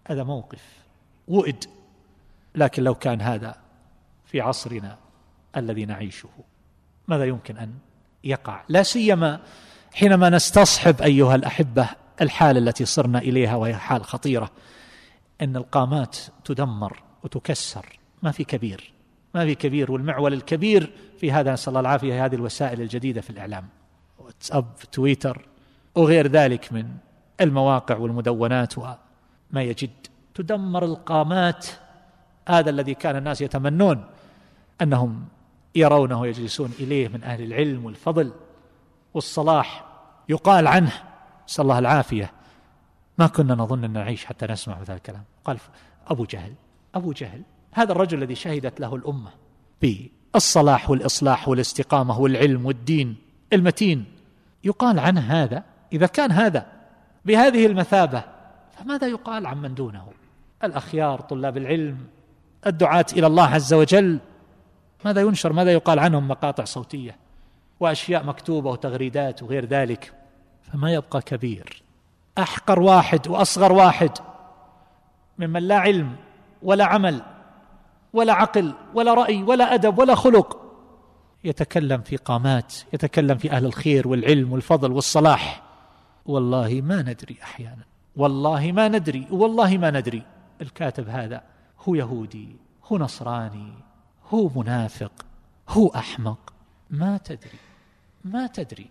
هذا موقف وئد. لكن لو كان هذا في عصرنا الذي نعيشه ماذا يمكن أن يقع؟ لا سيما حينما نستصحب أيها الأحبة الحالة التي صرنا إليها، وهي حال خطيرة، أن القامات تدمر وتكسر، ما في كبير. والمعول الكبير في هذا نسأل الله العافية هذه الوسائل الجديدة في الإعلام، واتساب، تويتر وغير ذلك من المواقع والمدونات وما يجد، تدمر القامات. هذا الذي كان الناس يتمنون أنهم يرونه يجلسون إليه من أهل العلم والفضل والصلاح، يقال عنه نسأل الله العافية ما كنا نظن أن نعيش حتى نسمع هذا الكلام. قال أبو جهل هذا الرجل الذي شهدت له الأمة بالصلاح والإصلاح والاستقامة والعلم والدين المتين، يقال عنه هذا. إذا كان هذا بهذه المثابة فماذا يقال عن من دونه؟ الأخيار، طلاب العلم، الدعاة إلى الله عز وجل، ماذا ينشر؟ ماذا يقال عنهم؟ مقاطع صوتية وأشياء مكتوبة وتغريدات وغير ذلك. فما يبقى كبير، أحقر واحد وأصغر واحد ممن لا علم ولا عمل ولا عقل ولا رأي ولا أدب ولا خلق يتكلم في قامات، يتكلم في أهل الخير والعلم والفضل والصلاح. والله ما ندري أحيانا، والله ما ندري الكاتب هذا هو يهودي، هو نصراني، هو منافق، هو أحمق، ما تدري.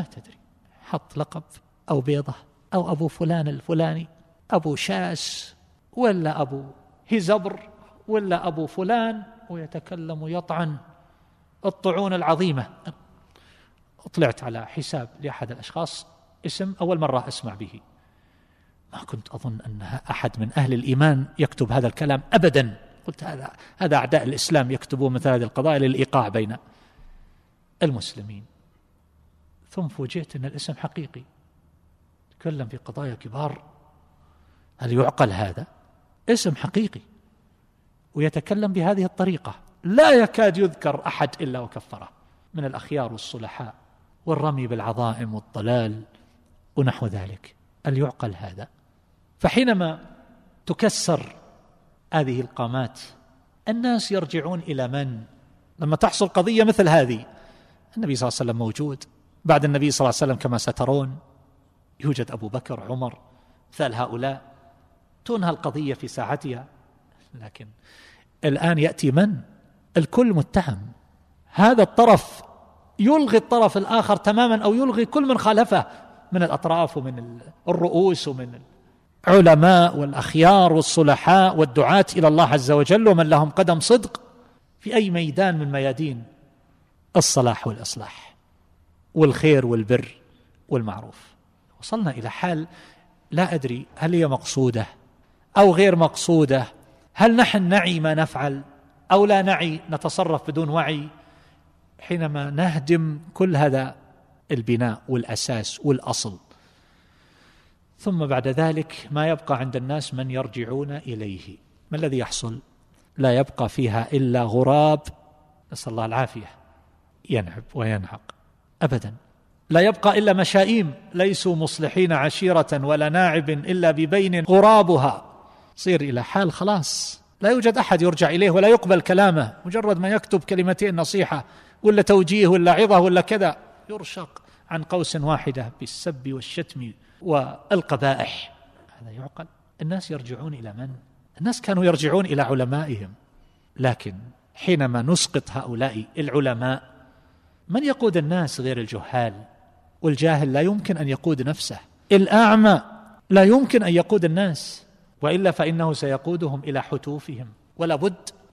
حط لقب أو بيضة أو أبو فلان الفلاني، أبو شاس ولا أبو هزبر ولا أبو فلان، ويتكلم يطعن الطعون العظيمة. طلعت على حساب لأحد الأشخاص، اسم أول مرة أسمع به، ما كنت أظن أن أحد من أهل الإيمان يكتب هذا الكلام أبدا. قلت هذا أعداء الإسلام يكتبون مثل هذه القضايا للإيقاع بين المسلمين. ثم فوجئت أن الاسم حقيقي، تكلم في قضايا كبار. هل يعقل هذا؟ اسم حقيقي ويتكلم بهذه الطريقة، لا يكاد يذكر أحد إلا وكفره من الأخيار والصلحاء والرمي بالعظائم والضلال ونحو ذلك. هل يعقل هذا؟ فحينما تكسر هذه القامات الناس يرجعون إلى من؟ لما تحصل قضية مثل هذه، النبي صلى الله عليه وسلم موجود، بعد النبي صلى الله عليه وسلم كما سترون يوجد أبو بكر، عمر، مثال هؤلاء، تنهى القضية في ساعتها. لكن الآن يأتي من؟ الكل متهم، هذا الطرف يلغي الطرف الآخر تماما، أو يلغي كل من خالفه من الأطراف ومن الرؤوس ومن العلماء والأخيار والصلحاء والدعاة إلى الله عز وجل، ومن لهم قدم صدق في أي ميدان من ميادين الصلاح والإصلاح والخير والبر والمعروف. وصلنا إلى حال لا أدري هل هي مقصودة أو غير مقصودة، هل نحن نعي ما نفعل أو لا نعي، نتصرف بدون وعي حينما نهدم كل هذا البناء والأساس والأصل. ثم بعد ذلك ما يبقى عند الناس من يرجعون إليه. ما الذي يحصل؟ لا يبقى فيها إلا غراب، نسأل الله العافية، ينعب وينعق أبدا. لا يبقى إلا مشائيم ليسوا مصلحين عشيرة ولا ناعب إلا ببين غرابها. صير إلى حال خلاص لا يوجد أحد يرجع إليه ولا يقبل كلامه، مجرد ما يكتب كلمتين نصيحة ولا توجيه ولا عظة ولا كذا يرشق عن قوس واحدة بالسب والشتم والقبائح. هذا يعقل؟ الناس يرجعون إلى من؟ الناس كانوا يرجعون إلى علمائهم، لكن حينما نسقط هؤلاء العلماء من يقود الناس غير الجهال؟ والجاهل لا يمكن أن يقود نفسه، الأعمى لا يمكن أن يقود الناس، وإلا فإنه سيقودهم إلى حتوفهم. ولا بد